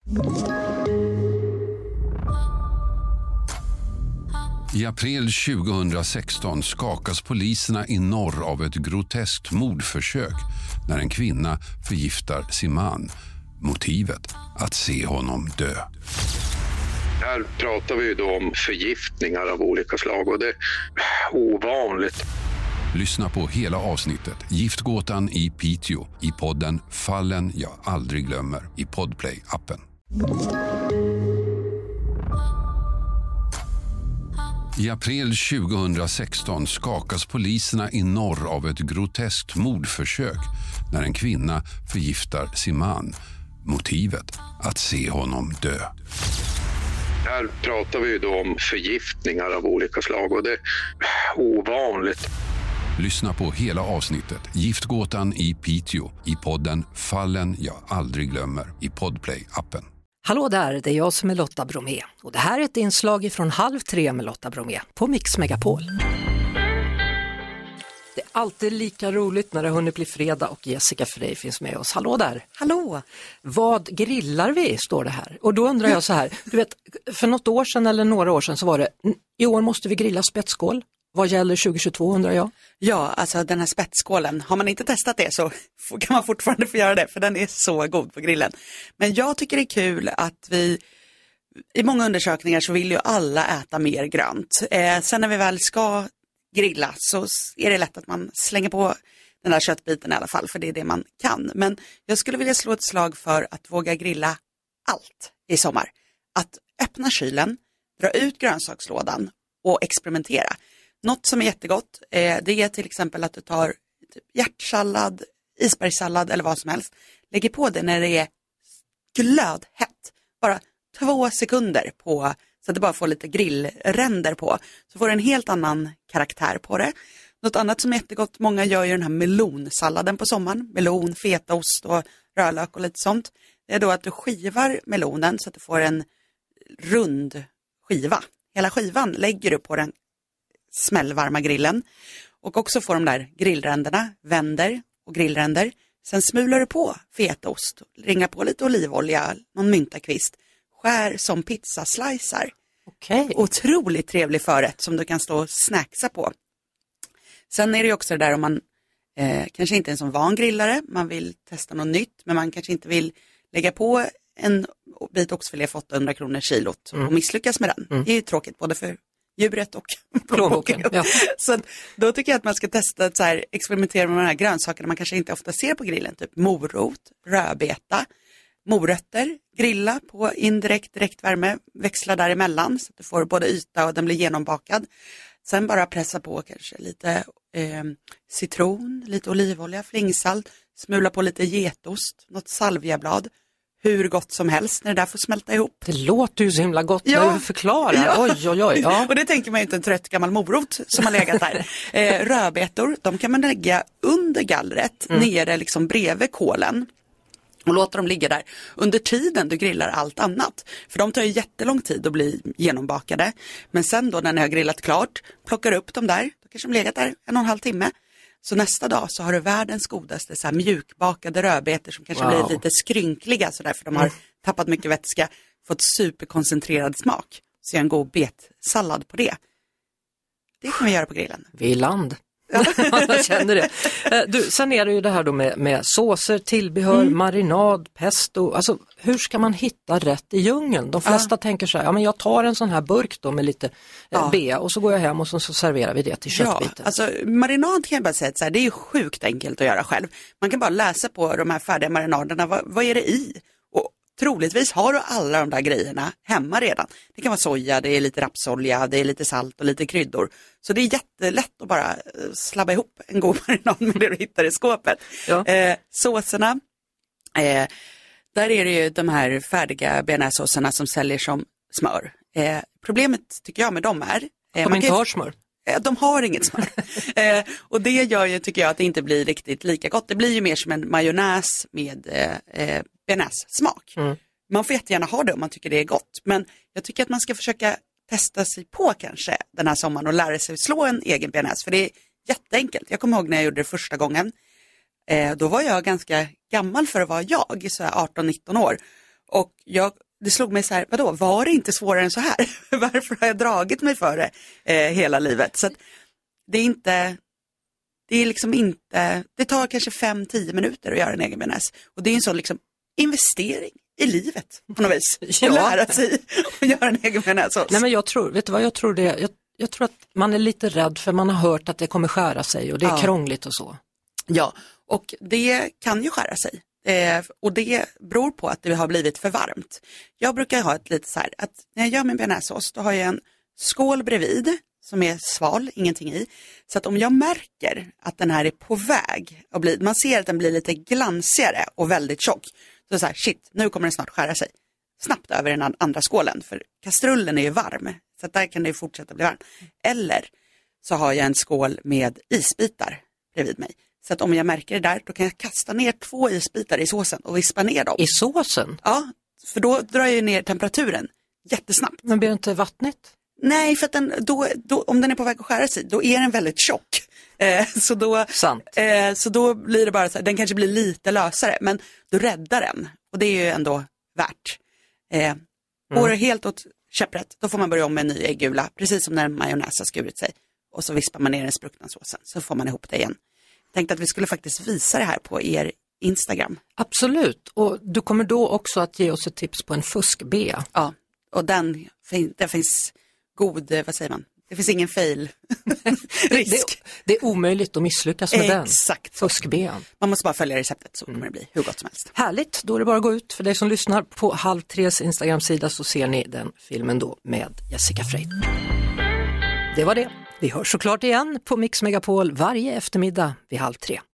I april 2016 skakas poliserna i norr av ett groteskt mordförsök när en kvinna förgiftar sin man. Motivet att se honom dö. Här pratar vi då om förgiftningar av olika slag och det är ovanligt. Lyssna på hela avsnittet Giftgåtan i Piteå i podden Fallen jag aldrig glömmer i Podplay-appen. I april 2016 skakas poliserna i norr av ett groteskt mordförsök när en kvinna förgiftar sin man. Motivet att se honom dö. Här pratar vi då om förgiftningar av olika slag och det är ovanligt. Lyssna på hela avsnittet Giftgåtan i Piteå i podden Fallen jag aldrig glömmer i Podplay-appen. Hallå där, det är jag som är Lotta Bromé och det här är ett inslag från 2:30 med Lotta Bromé på Mix Megapol. Det är alltid lika roligt när det hunnit bli fredag och Jessica Frey finns med oss. Hallå där! Hallå! Vad grillar vi, står det här. Och då undrar jag så här, du vet, för något år sedan eller några år sedan så var det, i år måste vi grilla spetsskål. Vad gäller 2022 undrar jag? Ja, alltså den här spetsskålen, har man inte testat det så kan man fortfarande få göra det, för den är så god på grillen. Men jag tycker det är kul att vi, i många undersökningar så vill ju alla äta mer grönt. Sen när vi väl ska grilla så är det lätt att man slänger på den där köttbiten i alla fall, för det är det man kan. Men jag skulle vilja slå ett slag för att våga grilla allt i sommar. Att öppna kylen, dra ut grönsakslådan och experimentera. Något som är jättegott, det är till exempel att du tar typ hjärtsallad, isbergssallad eller vad som helst. Lägger på det när det är glödhett. Bara 2 sekunder på, så att det bara får lite grillränder på. Så får det en helt annan karaktär på det. Något annat som är jättegott, många gör ju den här melonsalladen på sommaren. Melon, fetaost och rödlök och lite sånt. Det är då att du skivar melonen så att du får en rund skiva. Hela skivan lägger du på den smällvarma grillen och också får de där grillränderna, vänder och grillränder. Sen smular du på fetaost, ringar på lite olivolja, någon myntakvist, skär som pizzaslicer. Okej. Otroligt trevlig förrätt som du kan stå och snacksa på. Sen är det ju också det där om man kanske inte är en sån van grillare, man vill testa något nytt, men man kanske inte vill lägga på en bit oxfilé för 800 kronor kilot och misslyckas med den. Det är ju tråkigt både för djuret och plånboken. Ja. Så då tycker jag att man ska testa att så här, experimentera med de här grönsakerna man kanske inte ofta ser på grillen. Typ morot, rödbeta, morötter, grilla på indirekt direktvärme, växla däremellan så att du får både yta och den blir genombakad. Sen bara pressa på kanske lite citron, lite olivolja, flingsalt, smula på lite getost, något salviablad. Hur gott som helst när det där får smälta ihop. Det låter ju så himla gott när du förklarar. Ja. Oj. Ja. Och det tänker man ju inte en trött gammal morot som har legat där. Rödbetor, de kan man lägga under gallret, nere liksom bredvid kålen. Och låter dem ligga där under tiden du grillar allt annat. För de tar ju jättelång tid att bli genombakade. Men sen då när ni har grillat klart, plockar upp dem där. Då kanske de legat där 1,5 timme. Så nästa dag så har du världens godaste så här mjukbakade rödbetor som kanske blir lite skrynkliga sådär för de har tappat mycket vätska, fått superkoncentrerad smak. Så jag en god betsallad på det. Det kan vi göra på grillen. Vi är land. Jag känner det. Du, sen är det ju det här då med såser, tillbehör, marinad, pesto. Alltså hur ska man hitta rätt i djungeln? De flesta tänker så här, ja men jag tar en sån här burk då med lite bea och så går jag hem och så serverar vi det till köttbiten. Ja, alltså marinad kan jag bara säga att så här, det är ju sjukt enkelt att göra själv. Man kan bara läsa på de här färdiga marinaderna, vad är det i? Och troligtvis har du alla de där grejerna hemma redan. Det kan vara soja, det är lite rapsolja, det är lite salt och lite kryddor. Så det är jättelätt att bara slabba ihop en god marinad med det du hittar i skåpet. Ja. Såserna, där är det ju de här färdiga bearnaisesåserna som säljer som smör. Problemet tycker jag med dem är... de inte har smör. De har inget smör. Och det gör ju, tycker jag, att det inte blir riktigt lika gott. Det blir ju mer som en majonnäs med bearnaise-smak. Man får jättegärna ha det om man tycker det är gott. Men jag tycker att man ska försöka testa sig på kanske den här sommaren och lära sig slå en egen bearnaise. För det är jätteenkelt. Jag kommer ihåg när jag gjorde det första gången. Då var jag ganska gammal för att vara jag, så här 18-19 år. Och det slog mig så här, vadå, var det inte svårare än så här? Varför har jag dragit mig för det hela livet? Så att det tar kanske 5-10 minuter att göra en egen bearnaise. Och det är en sån liksom investering i livet på något vis. Att lära sig att göra en egen bearnaisesås. Nej, men jag tror det. Jag tror att man är lite rädd för man har hört att det kommer skära sig och det är krångligt och så. Ja, och det kan ju skära sig. Och det beror på att det har blivit för varmt. Jag brukar ha ett lite så här, att när jag gör min bearnaisesås då har jag en skål bredvid som är sval, ingenting i. Så att om jag märker att den här är på väg att bli, man ser att den blir lite glansigare och väldigt tjock. Så så här, shit, nu kommer den snart skära sig. Snabbt över den andra skålen, för kastrullen är ju varm. Så att där kan det ju fortsätta bli varm. Eller så har jag en skål med isbitar bredvid mig. Så att om jag märker det där, då kan jag kasta ner 2 isbitar i såsen och vispa ner dem. I såsen? Ja, för då drar jag ner temperaturen jättesnabbt. Men blir det inte vattnigt? Nej, för att om den är på väg att skära sig, då är den väldigt tjock. Så då blir det bara så här, den kanske blir lite lösare, men då räddar den. Och det är ju ändå värt. Går det helt åt käpprätt, då får man börja om med en ny äggula, precis som när en majonnäs har skurit sig. Och så vispar man ner den spruckna såsen, så får man ihop det igen. Jag tänkte att vi skulle faktiskt visa det här på er Instagram. Absolut, och du kommer då också att ge oss ett tips på en fuskbea. Ja, och den finns god, vad säger man? Det finns ingen fail risk. Det är omöjligt att misslyckas med den. Exakt. Fuskbean. Man måste bara följa receptet så kommer det bli hur gott som helst. Härligt, då är det bara att gå ut. För dig som lyssnar på 2:30 Instagram-sida så ser ni den filmen då med Jessica Frey. Det var det. Vi hörs såklart igen på Mix Megapol varje eftermiddag vid 2:30.